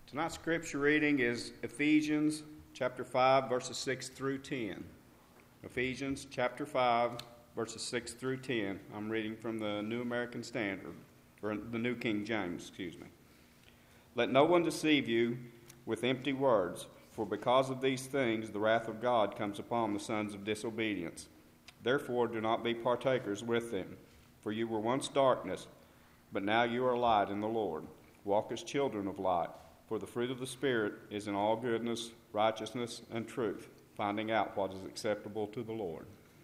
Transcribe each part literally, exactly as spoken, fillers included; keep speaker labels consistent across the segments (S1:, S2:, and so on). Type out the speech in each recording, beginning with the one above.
S1: Tonight's scripture reading is Ephesians chapter five, verses six through ten. Ephesians chapter five, verses six through ten. I'm reading from the New American Standard, or the New King James, excuse me. Let no one deceive you with empty words, for because of these things the wrath of God comes upon the sons of disobedience. Therefore do not be partakers with them, for you were once darkness, but now you are light in the Lord. Walk as children of light. For the fruit of the Spirit is in all goodness, righteousness, and truth, finding out what is acceptable to the Lord.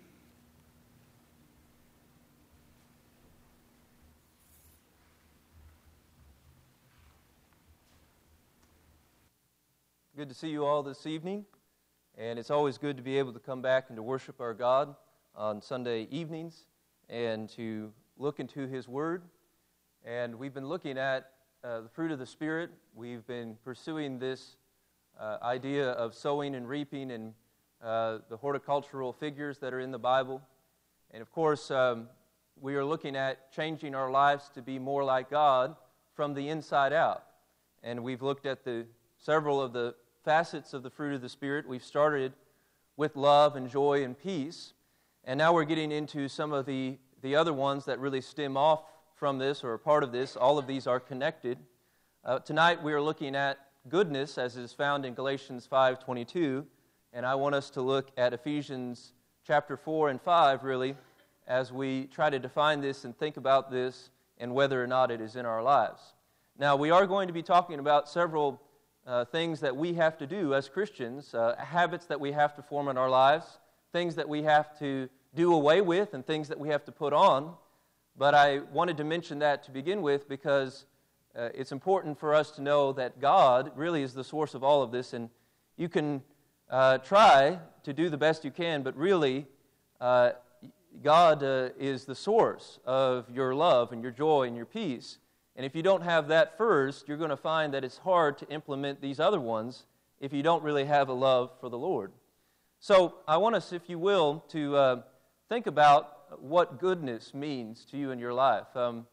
S2: Good to see you all this evening, and it's always good to be able to come back and to worship our God on Sunday evenings and to look into His Word. And we've been looking at Uh, the fruit of the Spirit. We've been pursuing this uh, idea of sowing and reaping and uh, the horticultural figures that are in the Bible. And of course, um, we are looking at changing our lives to be more like God from the inside out. And we've looked at the several of the facets of the fruit of the Spirit. We've started with love and joy and peace. And now we're getting into some of the, the other ones that really stem off from this, or a part of this. All of these are connected. Uh, tonight we are looking at goodness, as is found in Galatians five twenty-two, and I want us to look at Ephesians chapter four and five, really, as we try to define this and think about this and whether or not it is in our lives. Now, we are going to be talking about several uh, things that we have to do as Christians, uh, habits that we have to form in our lives, things that we have to do away with, and things that we have to put on. But I wanted to mention that to begin with because uh, it's important for us to know that God really is the source of all of this. And you can uh, try to do the best you can, but really uh, God uh, is the source of your love and your joy and your peace. And if you don't have that first, you're going to find that it's hard to implement these other ones if you don't really have a love for the Lord. So I want us, if you will, to uh, think about what goodness means to you in your life. Um,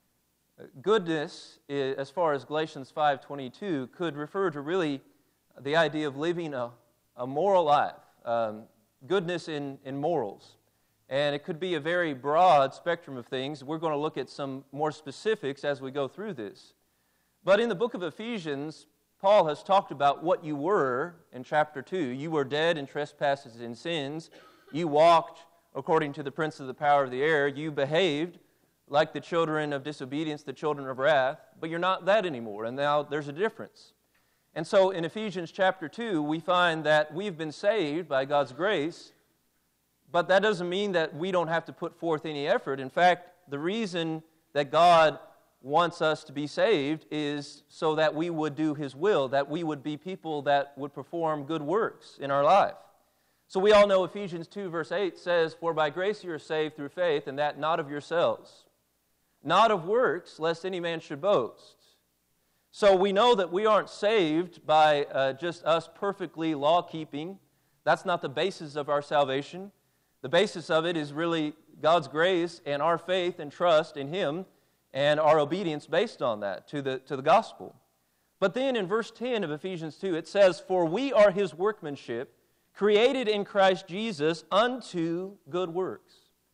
S2: goodness, is, as far as Galatians five twenty-two, could refer to really the idea of living a, a moral life, um, goodness in, in morals. And it could be a very broad spectrum of things. We're going to look at some more specifics as we go through this. But in the book of Ephesians, Paul has talked about what you were in chapter two. You were dead in trespasses and sins. You walked according to the prince of the power of the air. You behaved like the children of disobedience, the children of wrath, but you're not that anymore, and now there's a difference. And so in Ephesians chapter two, we find that we've been saved by God's grace, but that doesn't mean that we don't have to put forth any effort. In fact, the reason that God wants us to be saved is so that we would do His will, that we would be people that would perform good works in our life. So we all know Ephesians two verse eight says, "For by grace you are saved through faith, and that not of yourselves, not of works, lest any man should boast." So we know that we aren't saved by uh, just us perfectly law-keeping. That's not the basis of our salvation. The basis of it is really God's grace and our faith and trust in Him and our obedience based on that to the, to the gospel. But then in verse ten of Ephesians two, it says, "For we are His workmanship, created in Christ Jesus unto good works."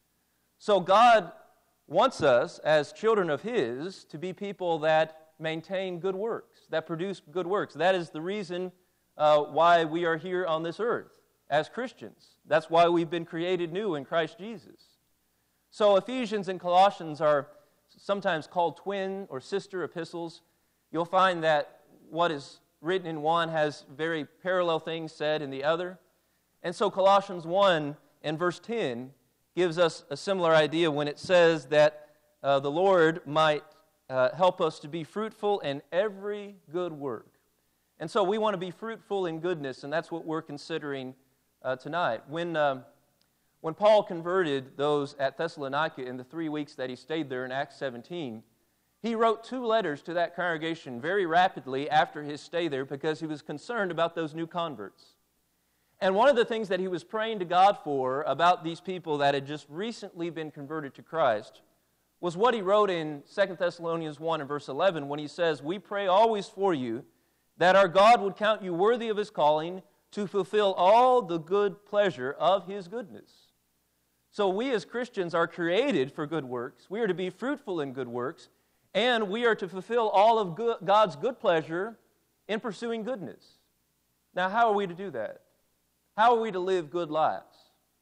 S2: So God wants us, as children of His, to be people that maintain good works, that produce good works. That is the reason uh, why we are here on this earth as Christians. That's why we've been created new in Christ Jesus. So Ephesians and Colossians are sometimes called twin or sister epistles. You'll find that what is written in one has very parallel things said in the other. And so Colossians one and verse ten gives us a similar idea when it says that uh, the Lord might uh, help us to be fruitful in every good work. And so we want to be fruitful in goodness, and that's what we're considering uh, tonight. When, um, when Paul converted those at Thessalonica in the three weeks that he stayed there in Acts seventeen, he wrote two letters to that congregation very rapidly after his stay there because he was concerned about those new converts. And one of the things that he was praying to God for about these people that had just recently been converted to Christ was what he wrote in Second Thessalonians one and verse eleven when he says, "We pray always for you, that our God would count you worthy of His calling to fulfill all the good pleasure of His goodness. So we as Christians are created for good works. We are to be fruitful in good works, and we are to fulfill all of good, God's good pleasure in pursuing goodness. Now, how are we to do that? How are we to live good lives?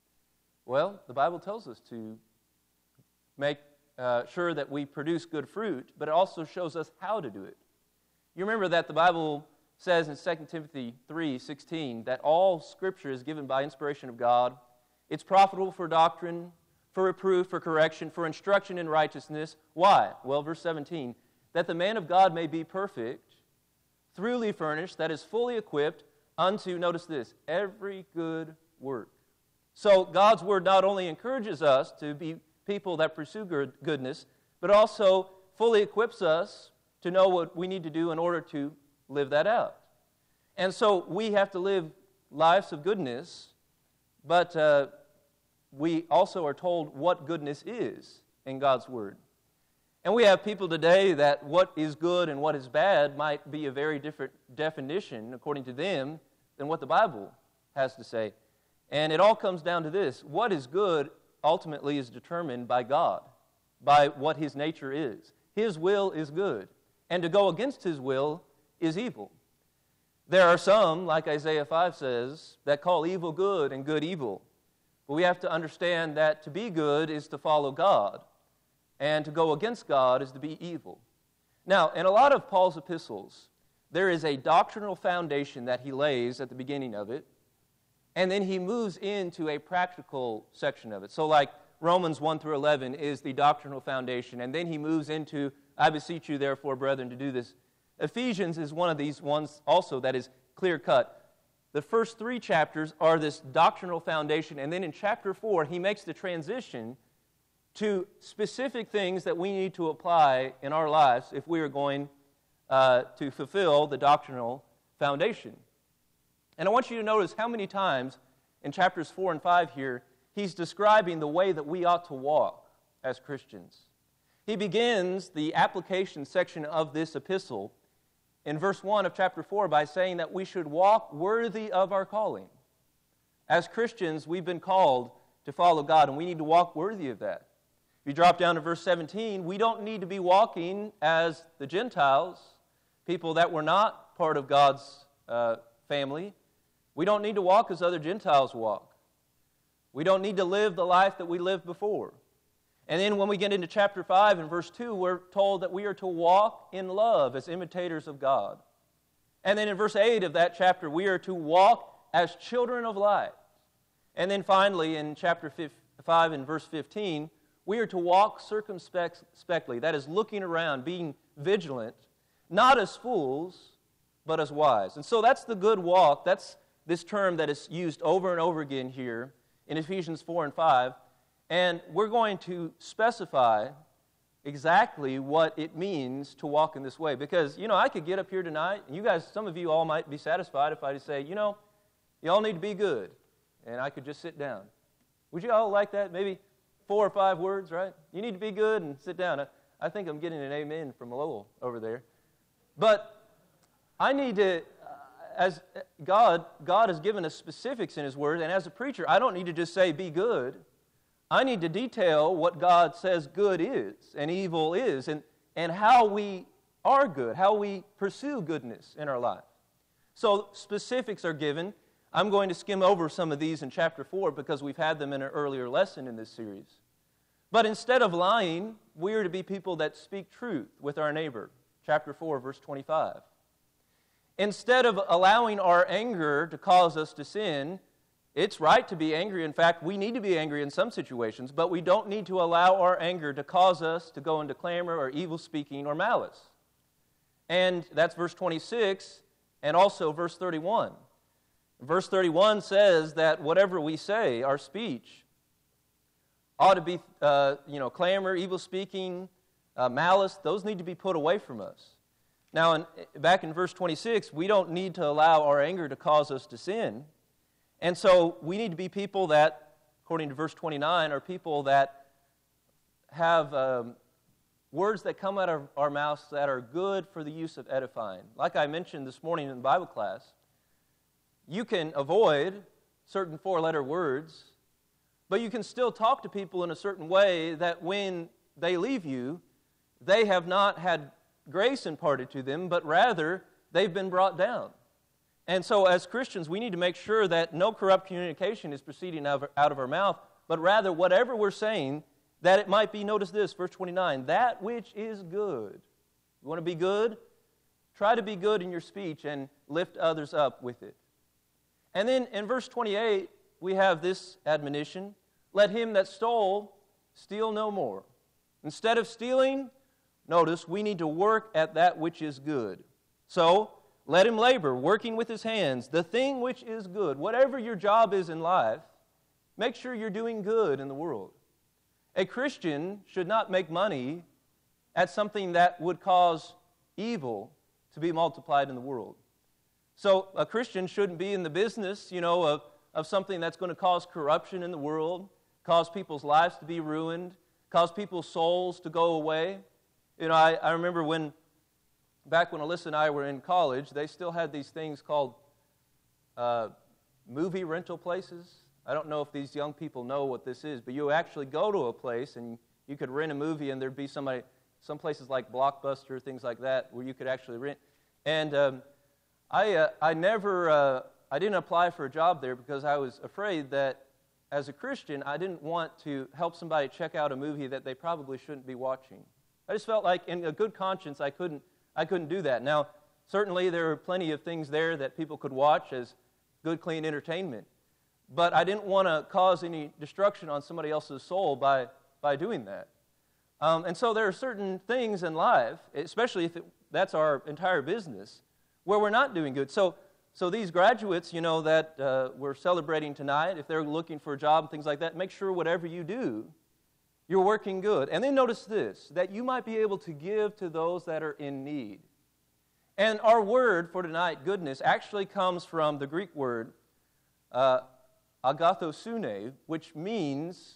S2: Well, the Bible tells us to make uh, sure that we produce good fruit, but it also shows us how to do it. You remember that the Bible says in Second Timothy three sixteen that all Scripture is given by inspiration of God. It's profitable for doctrine, for reproof, for correction, for instruction in righteousness. Why? Well, verse seventeen, that the man of God may be perfect, thoroughly furnished, that is fully equipped unto, notice this, every good work. So God's Word not only encourages us to be people that pursue good, goodness, but also fully equips us to know what we need to do in order to live that out. And so we have to live lives of goodness, but uh, we also are told what goodness is in God's Word. And we have people today that what is good and what is bad might be a very different definition, according to them, than what the Bible has to say. And it all comes down to this. What is good ultimately is determined by God, by what His nature is. His will is good, and to go against His will is evil. There are some, like Isaiah five says, that call evil good and good evil. But we have to understand that to be good is to follow God, and to go against God is to be evil. Now, in a lot of Paul's epistles, there is a doctrinal foundation that he lays at the beginning of it, and then he moves into a practical section of it. So like Romans one through eleven is the doctrinal foundation, and then he moves into, I beseech you therefore, brethren, to do this. Ephesians is one of these ones also that is clear-cut. The first three chapters are this doctrinal foundation, and then in chapter four, he makes the transition to specific things that we need to apply in our lives if we are going uh, to fulfill the doctrinal foundation. And I want you to notice how many times in chapters four and five here, he's describing the way that we ought to walk as Christians. He begins the application section of this epistle in verse one of chapter four by saying that we should walk worthy of our calling. As Christians, we've been called to follow God, and we need to walk worthy of that. If you drop down to verse seventeen, we don't need to be walking as the Gentiles, people that were not part of God's uh, family. We don't need to walk as other Gentiles walk. We don't need to live the life that we lived before. And then when we get into chapter five and verse two, we're told that we are to walk in love as imitators of God. And then in verse eight of that chapter, we are to walk as children of light. And then finally in chapter five and verse fifteen, we are to walk circumspectly, that is, looking around, being vigilant, not as fools, but as wise. And so that's the good walk. That's this term that is used over and over again here in Ephesians four and five. And we're going to specify exactly what it means to walk in this way. Because, you know, I could get up here tonight, and you guys, some of you all might be satisfied if I just say, you know, you all need to be good, and I could just sit down. Would you all like that? Maybe four or five words, right? You need to be good and sit down. I, I think I'm getting an amen from Lowell over there. But I need to, as God, God has given us specifics in His Word, and as a preacher, I don't need to just say, be good. I need to detail what God says good is and evil is, and, and how we are good, how we pursue goodness in our life. So specifics are given. I'm going to skim over some of these in chapter four because we've had them in an earlier lesson in this series. But instead of lying, we are to be people that speak truth with our neighbor. Chapter four, verse twenty-five. Instead of allowing our anger to cause us to sin, it's right to be angry. In fact, we need to be angry in some situations, but we don't need to allow our anger to cause us to go into clamor or evil speaking or malice. And that's verse twenty-six and also verse thirty-one. Verse thirty-one says that whatever we say, our speech, ought to be, uh, you know, clamor, evil speaking, uh, malice. Those need to be put away from us. Now, in, back in verse twenty-six, we don't need to allow our anger to cause us to sin. And so we need to be people that, according to verse twenty-nine, are people that have um, words that come out of our mouths that are good for the use of edifying. Like I mentioned this morning in Bible class, you can avoid certain four-letter words, but you can still talk to people in a certain way that when they leave you, they have not had grace imparted to them, but rather they've been brought down. And so as Christians, we need to make sure that no corrupt communication is proceeding out of, out of our mouth, but rather whatever we're saying, that it might be, notice this, verse twenty-nine, that which is good. You want to be good? Try to be good in your speech and lift others up with it. And then in verse twenty-eight, we have this admonition, let him that stole steal no more. Instead of stealing, notice, we need to work at that which is good. So, let him labor, working with his hands, the thing which is good. Whatever your job is in life, make sure you're doing good in the world. A Christian should not make money at something that would cause evil to be multiplied in the world. So a Christian shouldn't be in the business, you know, of, of something that's going to cause corruption in the world, cause people's lives to be ruined, cause people's souls to go away. You know, I, I remember when, back when Alyssa and I were in college, they still had these things called uh, movie rental places. I don't know if these young people know what this is, but you actually go to a place and you could rent a movie, and there'd be somebody, some places like Blockbuster, things like that, where you could actually rent. And um, I, uh, I never, uh, I didn't apply for a job there because I was afraid that as a Christian, I didn't want to help somebody check out a movie that they probably shouldn't be watching. I just felt like, in a good conscience, I couldn't, I couldn't do that. Now, certainly there are plenty of things there that people could watch as good, clean entertainment. But I didn't want to cause any destruction on somebody else's soul by, by doing that. Um, and so there are certain things in life, especially if it, that's our entire business, where we're not doing good. So so these graduates, you know, that uh, we're celebrating tonight, if they're looking for a job and things like that, make sure whatever you do, you're working good. And then notice this, that you might be able to give to those that are in need. And our word for tonight, goodness, actually comes from the Greek word uh, agathosune, which means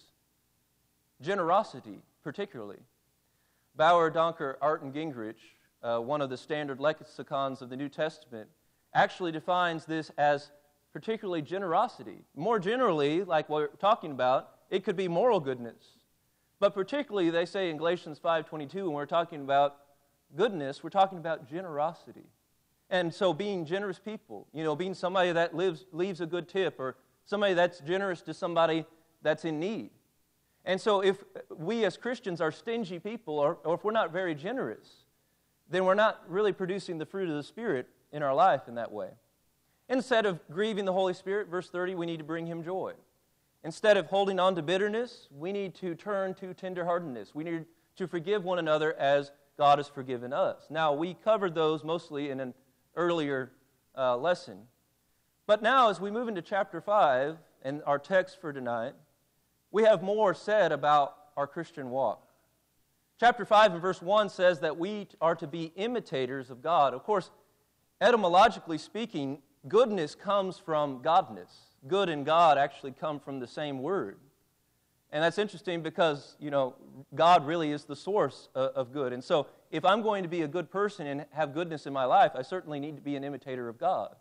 S2: generosity, particularly. Bauer, Donker, Art, and Gingrich, uh, one of the standard lexicons of the New Testament, actually defines this as particularly generosity. More generally, like what we're talking about, it could be moral goodness. But particularly, they say in Galatians five twenty-two, when we're talking about goodness, we're talking about generosity. And so being generous people, you know, being somebody that lives, leaves a good tip, or somebody that's generous to somebody that's in need. And so if we as Christians are stingy people, or, or if we're not very generous, then we're not really producing the fruit of the Spirit in our life in that way. Instead of grieving the Holy Spirit, verse thirty, we need to bring Him joy. Instead of holding on to bitterness, we need to turn to tenderheartedness. We need to forgive one another as God has forgiven us. Now, we covered those mostly in an earlier uh, lesson. But now, as we move into chapter five, and our text for tonight, we have more said about our Christian walk. Chapter five and verse one says that we are to be imitators of God. Of course, etymologically speaking, goodness comes from godness. Good and God actually come from the same word. And that's interesting because, you know, God really is the source of, of good. And so if I'm going to be a good person and have goodness in my life, I certainly need to be an imitator of God.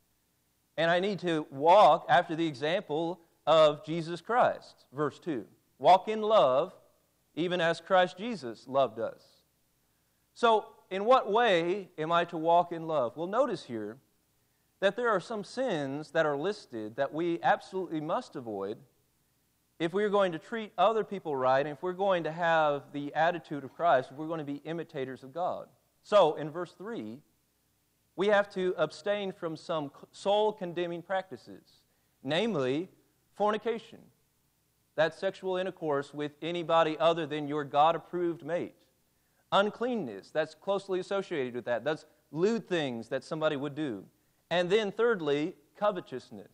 S2: And I need to walk after the example of Jesus Christ. Verse two, walk in love, even as Christ Jesus loved us. So, in what way am I to walk in love? Well, notice here that there are some sins that are listed that we absolutely must avoid if we're going to treat other people right, and if we're going to have the attitude of Christ, if we're going to be imitators of God. So, in verse three, we have to abstain from some soul-condemning practices, namely fornication. That's sexual intercourse with anybody other than your God-approved mate. Uncleanness, that's closely associated with that. That's lewd things that somebody would do. And then thirdly, covetousness.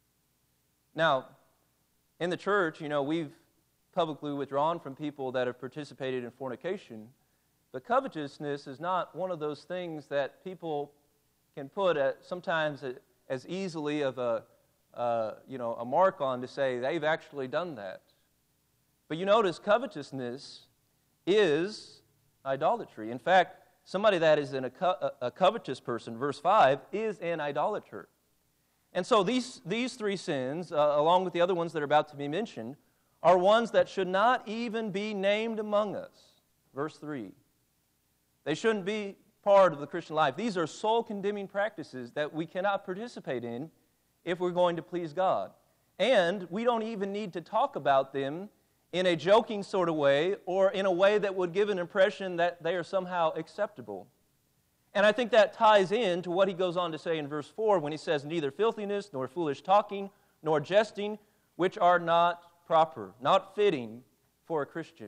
S2: Now, in the church, you know, we've publicly withdrawn from people that have participated in fornication, but covetousness is not one of those things that people can put a, sometimes a, as easily of a, uh, you know, a mark on to say they've actually done that. But you notice covetousness is idolatry. In fact, somebody that is in a, co- a covetous person, verse five, is an idolater. And so these, these three sins, uh, along with the other ones that are about to be mentioned, are ones that should not even be named among us. Verse three. They shouldn't be part of the Christian life. These are soul-condemning practices that we cannot participate in if we're going to please God. And we don't even need to talk about them in a joking sort of way or in a way that would give an impression that they are somehow acceptable. And I think that ties in to what he goes on to say in verse four when he says, neither filthiness, nor foolish talking, nor jesting, which are not proper, not fitting for a Christian.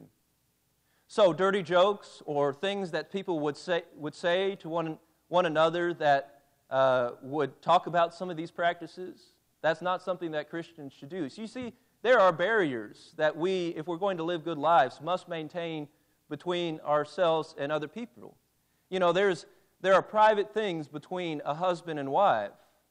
S2: So dirty jokes or things that people would say would say to one, one another that uh, would talk about some of these practices, that's not something that Christians should do. So you see, there are barriers that we, if we're going to live good lives, must maintain between ourselves and other people. You know, there's there are private things between a husband and wife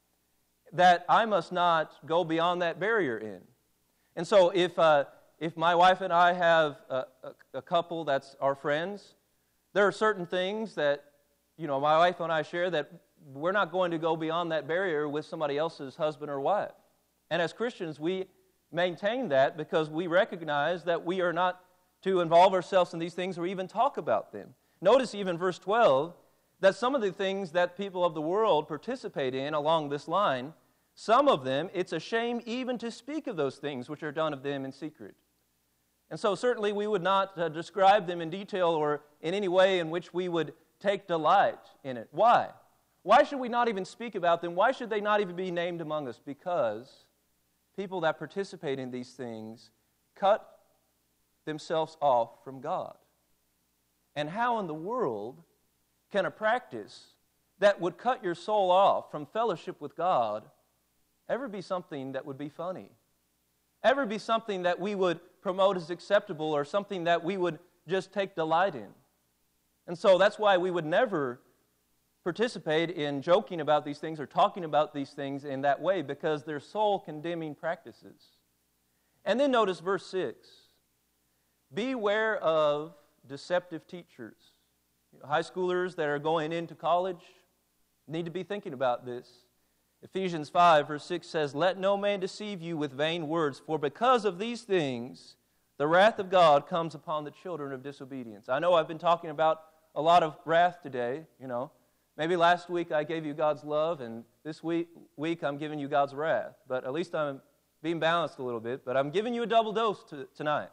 S2: that I must not go beyond that barrier in. And so if uh, if my wife and I have a, a, a couple that's our friends, there are certain things that, you know, my wife and I share that we're not going to go beyond that barrier with somebody else's husband or wife. And as Christians, we maintain that because we recognize that we are not to involve ourselves in these things or even talk about them. Notice even verse twelve that some of the things that people of the world participate in along this line, some of them, it's a shame even to speak of those things which are done of them in secret. And so certainly we would not uh, describe them in detail or in any way in which we would take delight in it. Why? Why should we not even speak about them? Why should they not even be named among us? Because people that participate in these things cut themselves off from God. And how in the world can a practice that would cut your soul off from fellowship with God ever be something that would be funny? Ever be something that we would promote as acceptable or something that we would just take delight in? And so that's why we would never participate in joking about these things or talking about these things in that way, because they're soul-condemning practices. And then notice verse six. Beware of deceptive teachers. You know, high schoolers that are going into college need to be thinking about this. Ephesians five, verse six says, let no man deceive you with vain words, for because of these things the wrath of God comes upon the children of disobedience. I know I've been talking about a lot of wrath today, you know. Maybe last week I gave you God's love, and this week, week I'm giving you God's wrath. But at least I'm being balanced a little bit. But I'm giving you a double dose to, tonight.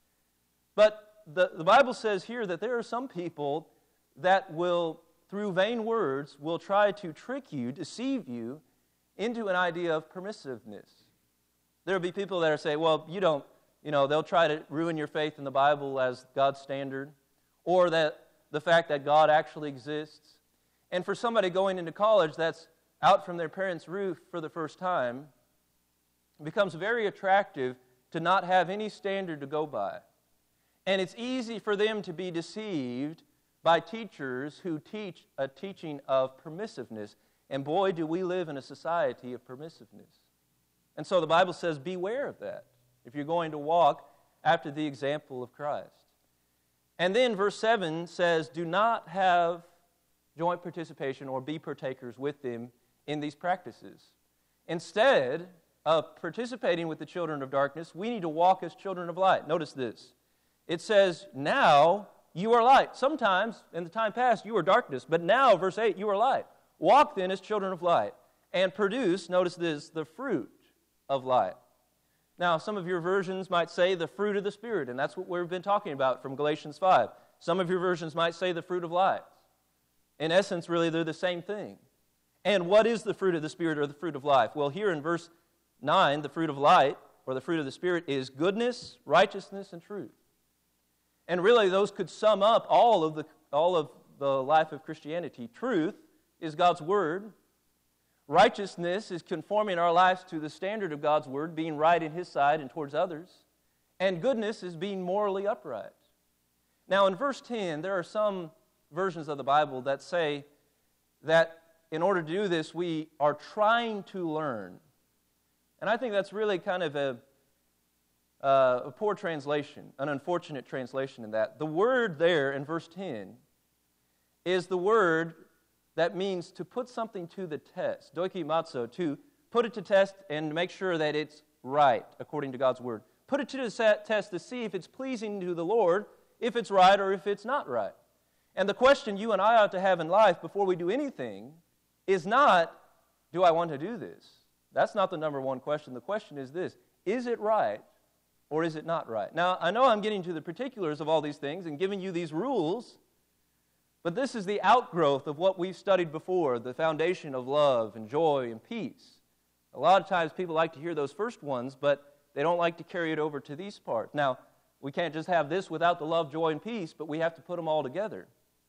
S2: But the, the Bible says here that there are some people that will, through vain words, will try to trick you, deceive you, into an idea of permissiveness. There will be people that are saying, well, you don't, you know, they'll try to ruin your faith in the Bible as God's standard, or that the fact that God actually exists. And for somebody going into college that's out from their parents' roof for the first time, it becomes very attractive to not have any standard to go by. And it's easy for them to be deceived by teachers who teach a teaching of permissiveness. And boy, do we live in a society of permissiveness. And so the Bible says, beware of that if you're going to walk after the example of Christ. And then verse seven says, do not have joint participation or be partakers with them in these practices. Instead of participating with the children of darkness, we need to walk as children of light. Notice this. It says, now you are light. Sometimes in the time past you were darkness, but now, verse eight, you are light. Walk then as children of light and produce, notice this, the fruit of light. Now, some of your versions might say the fruit of the Spirit, and that's what we've been talking about from Galatians five. Some of your versions might say the fruit of light. In essence, really, they're the same thing. And what is the fruit of the Spirit or the fruit of life? Well, here in verse nine, the fruit of light, or the fruit of the Spirit, is goodness, righteousness, and truth. And really, those could sum up all of the all of the life of Christianity. Truth is God's Word. Righteousness is conforming our lives to the standard of God's Word, being right in His side and towards others. And goodness is being morally upright. Now, in verse ten, there are some versions of the Bible that say that in order to do this, we are trying to learn. And I think that's really kind of a, uh, a poor translation, an unfortunate translation in that. The word there in verse ten is the word that means to put something to the test. Doikimatsu, to put it to test and make sure that it's right according to God's word. Put it to the test to see if it's pleasing to the Lord, if it's right or if it's not right. And the question you and I ought to have in life before we do anything is not, do I want to do this? That's not the number one question. The question is this, is it right or is it not right? Now, I know I'm getting to the particulars of all these things and giving you these rules, but this is the outgrowth of what we've studied before, the foundation of love and joy and peace. A lot of times people like to hear those first ones, but they don't like to carry it over to these parts. Now, we can't just have this without the love, joy, and peace, but we have to put them all together.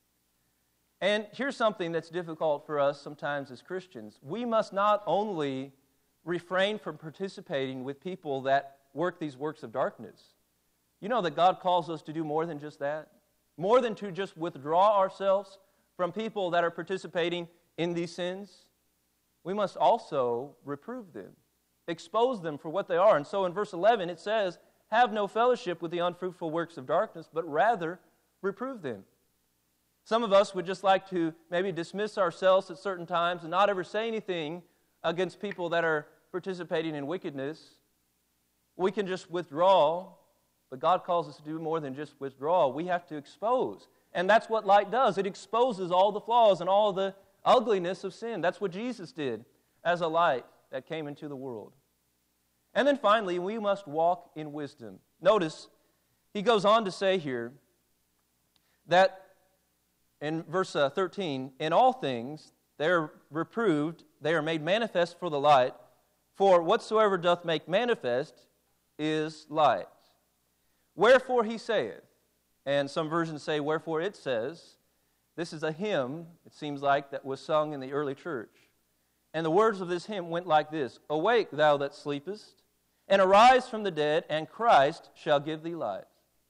S2: And here's something that's difficult for us sometimes as Christians. We must not only refrain from participating with people that work these works of darkness. You know that God calls us to do more than just that? More than to just withdraw ourselves from people that are participating in these sins. We must also reprove them, expose them for what they are. And so in verse eleven it says, have no fellowship with the unfruitful works of darkness, but rather reprove them. Some of us would just like to maybe dismiss ourselves at certain times and not ever say anything against people that are participating in wickedness. We can just withdraw, but God calls us to do more than just withdraw. We have to expose. And that's what light does. It exposes all the flaws and all the ugliness of sin. That's what Jesus did as a light that came into the world. And then finally, we must walk in wisdom. Notice, he goes on to say here that in verse uh, thirteen, in all things they are reproved, they are made manifest for the light, for whatsoever doth make manifest is light. Wherefore he saith, and some versions say, wherefore it says, this is a hymn, it seems like, that was sung in the early church. And the words of this hymn went like this, awake, thou that sleepest, and arise from the dead, and Christ shall give thee light.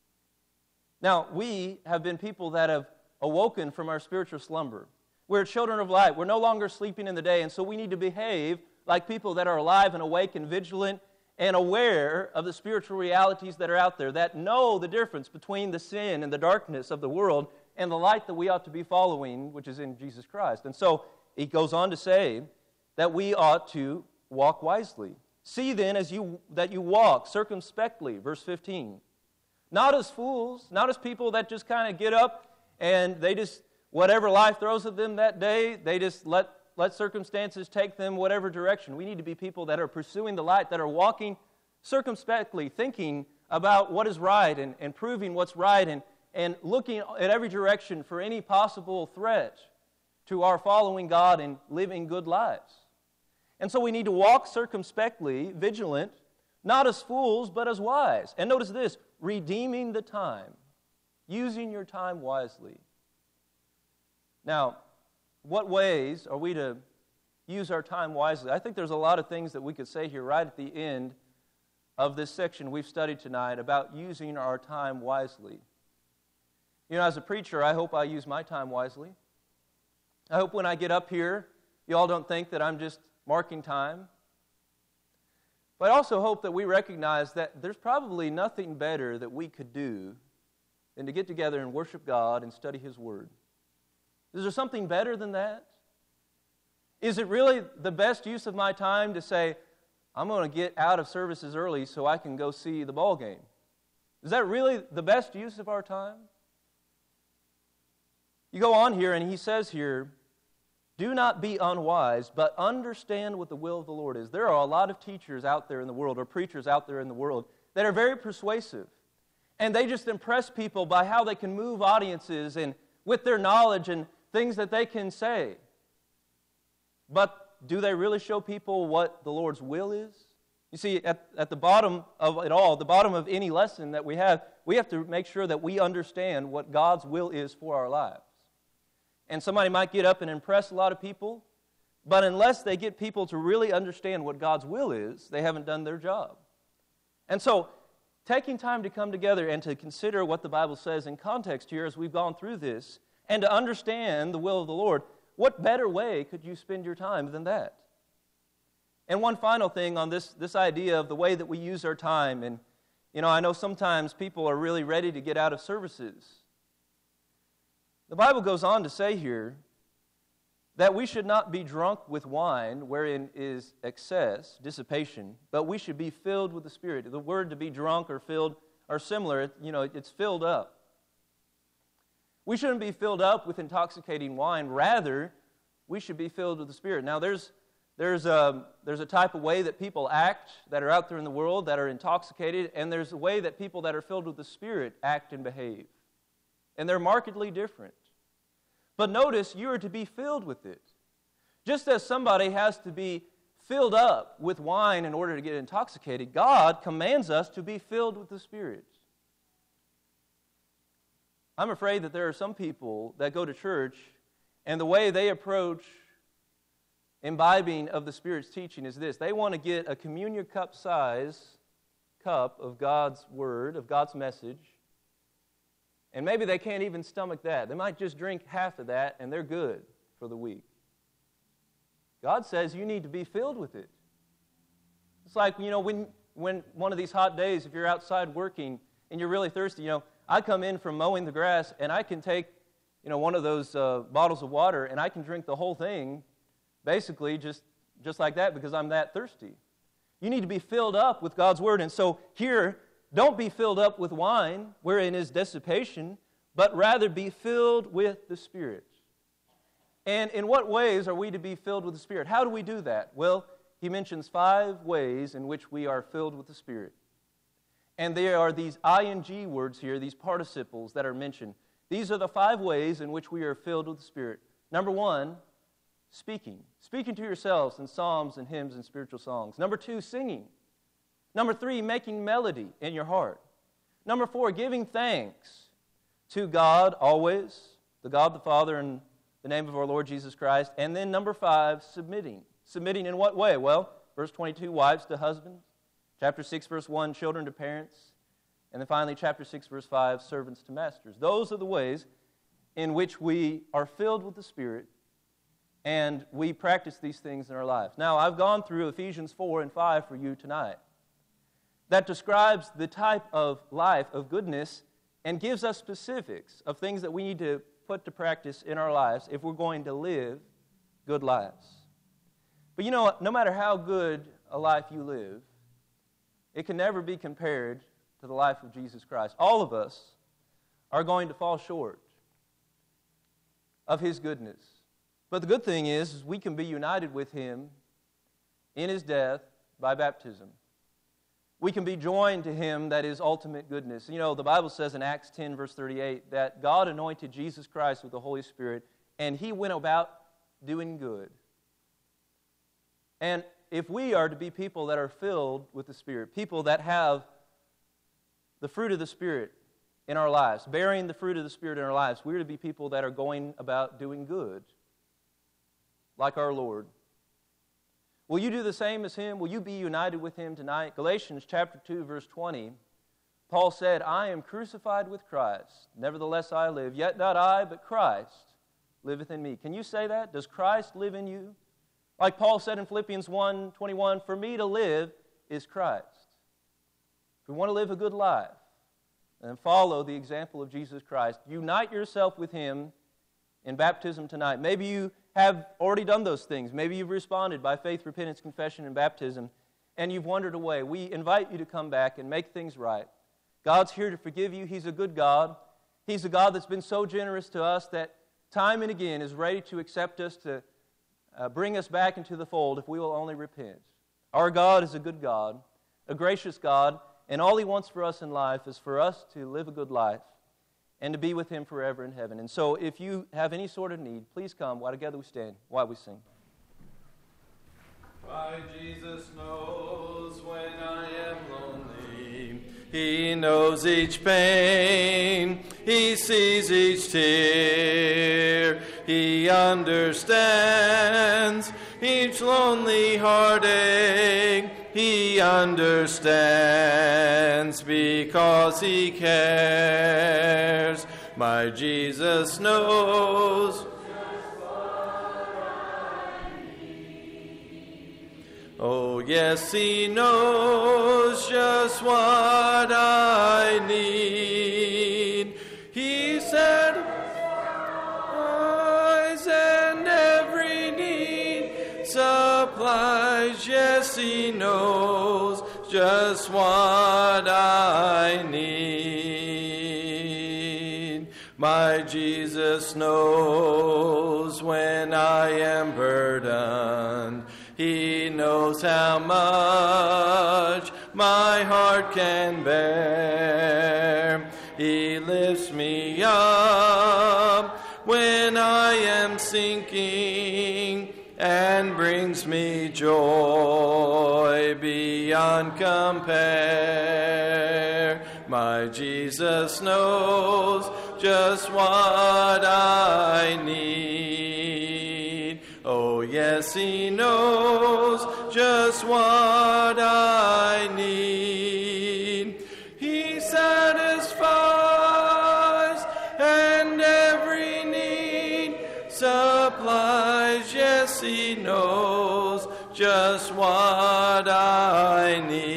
S2: Now, we have been people that have awoken from our spiritual slumber. We're children of light. We're no longer sleeping in the day, and so we need to behave like people that are alive and awake and vigilant and aware of the spiritual realities that are out there, that know the difference between the sin and the darkness of the world and the light that we ought to be following, which is in Jesus Christ. And so he goes on to say that we ought to walk wisely. See then as you that you walk circumspectly, verse fifteen. Not as fools, not as people that just kind of get up and they just, whatever life throws at them that day, they just let, let circumstances take them whatever direction. We need to be people that are pursuing the light, that are walking circumspectly, thinking about what is right and, and proving what's right and, and looking at every direction for any possible threat to our following God and living good lives. And so we need to walk circumspectly, vigilant, not as fools, but as wise. And notice this, redeeming the time, using your time wisely. Now, what ways are we to use our time wisely? I think there's a lot of things that we could say here right at the end of this section we've studied tonight about using our time wisely. You know, as a preacher, I hope I use my time wisely. I hope when I get up here, you all don't think that I'm just marking time. But I also hope that we recognize that there's probably nothing better that we could do than to get together and worship God and study His Word. Is there something better than that? Is it really the best use of my time to say, I'm going to get out of services early so I can go see the ball game? Is that really the best use of our time? You go on here and he says here, do not be unwise, but understand what the will of the Lord is. There are a lot of teachers out there in the world, or preachers out there in the world, that are very persuasive. And they just impress people by how they can move audiences and with their knowledge and things that they can say. But do they really show people what the Lord's will is? You see, at, at the bottom of it all, the bottom of any lesson that we have, we have to make sure that we understand what God's will is for our lives. And somebody might get up and impress a lot of people, but unless they get people to really understand what God's will is, they haven't done their job. And so, taking time to come together and to consider what the Bible says in context here as we've gone through this, and to understand the will of the Lord, what better way could you spend your time than that? And one final thing on this, this idea of the way that we use our time, and, You know, I know sometimes people are really ready to get out of services. The Bible goes on to say here that we should not be drunk with wine, wherein is excess, dissipation, but we should be filled with the Spirit. The word to be drunk or filled are similar. You know, it's filled up. We shouldn't be filled up with intoxicating wine. Rather, we should be filled with the Spirit. Now, there's there's a, there's a type of way that people act that are out there in the world that are intoxicated, and there's a way that people that are filled with the Spirit act and behave. And they're markedly different. But notice, you are to be filled with it. Just as somebody has to be filled up with wine in order to get intoxicated, God commands us to be filled with the Spirit. I'm afraid that there are some people that go to church, and the way they approach imbibing of the Spirit's teaching is this. They want to get a communion cup size cup of God's Word, of God's message, and maybe they can't even stomach that. They might just drink half of that, and they're good for the week. God says you need to be filled with it. It's like, you know, when, when one of these hot days, if you're outside working and you're really thirsty, you know, I come in from mowing the grass, and I can take, you know, one of those uh, bottles of water, and I can drink the whole thing, basically just, just like that, because I'm that thirsty. You need to be filled up with God's Word. And so here, don't be filled up with wine, wherein is dissipation, but rather be filled with the Spirit. And in what ways are we to be filled with the Spirit? How do we do that? Well, he mentions five ways in which we are filled with the Spirit. And there are these ing words here, these participles that are mentioned. These are the five ways in which we are filled with the Spirit. Number one, speaking. Speaking to yourselves in psalms and hymns and spiritual songs. Number two, singing. Number three, making melody in your heart. Number four, giving thanks to God always, the God the Father in the name of our Lord Jesus Christ. And then number five, submitting. Submitting in what way? Well, verse twenty-two, wives to husbands. Chapter six, verse one, children to parents. And then finally, chapter six, verse five, servants to masters. Those are the ways in which we are filled with the Spirit, and we practice these things in our lives. Now, I've gone through Ephesians four and five for you tonight. That describes the type of life of goodness and gives us specifics of things that we need to put to practice in our lives if we're going to live good lives. But you know, no matter how good a life you live, it can never be compared to the life of Jesus Christ. All of us are going to fall short of His goodness. But the good thing is, is we can be united with Him in His death by baptism. We can be joined to Him, that is ultimate goodness. You know, the Bible says in Acts ten, verse thirty-eight, that God anointed Jesus Christ with the Holy Spirit, and He went about doing good. And if we are to be people that are filled with the Spirit, people that have the fruit of the Spirit in our lives, bearing the fruit of the Spirit in our lives, we're to be people that are going about doing good, like our Lord. Will you do the same as Him? Will you be united with Him tonight? Galatians chapter two, verse twenty, Paul said, I am crucified with Christ. Nevertheless I live, yet not I, but Christ liveth in me. Can you say that? Does Christ live in you? Like Paul said in Philippians one twenty-one, for me to live is Christ. If we want to live a good life and follow the example of Jesus Christ, unite yourself with Him in baptism tonight. Maybe you have already done those things. Maybe you've responded by faith, repentance, confession, and baptism, and you've wandered away. We invite you to come back and make things right. God's here to forgive you. He's a good God. He's a God that's been so generous to us that time and again is ready to accept us, to uh, bring us back into the fold if we will only repent. Our God is a good God, a gracious God, and all He wants for us in life is for us to live a good life and to be with Him forever in heaven. And so if you have any sort of need, please come while together we stand, while we sing.
S3: Why Jesus knows when I am lonely. He knows each pain. He sees each tear. He understands each lonely heartache. He understands because He cares. My Jesus knows. Oh, yes, He knows just what I need. He satisfies and every need supplies. Yes, He knows just what I need. My Jesus knows when I am burdened. He knows how much my heart can bear. He lifts me up when I am sinking and brings me joy beyond compare. My Jesus knows just what I need. Oh, yes, He knows just what I need. He satisfies and every need supplies. Yes, He knows just what I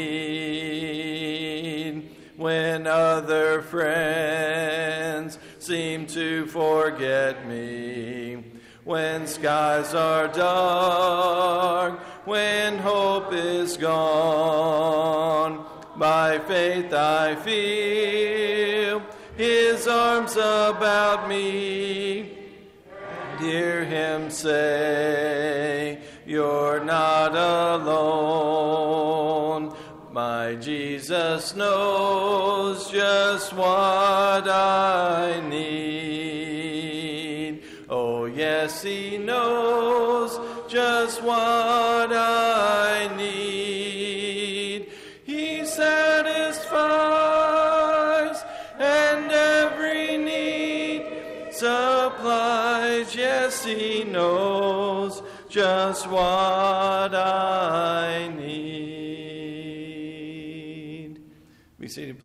S3: need. When other friends seem to forget me, when skies are dark, when hope is gone, by faith I feel His arms about me. Hear Him say, you're not alone. My Jesus knows just what I need. Oh, yes, He knows just what I need. He satisfies and every need supplies. Yes, He knows just what I need. Be seated.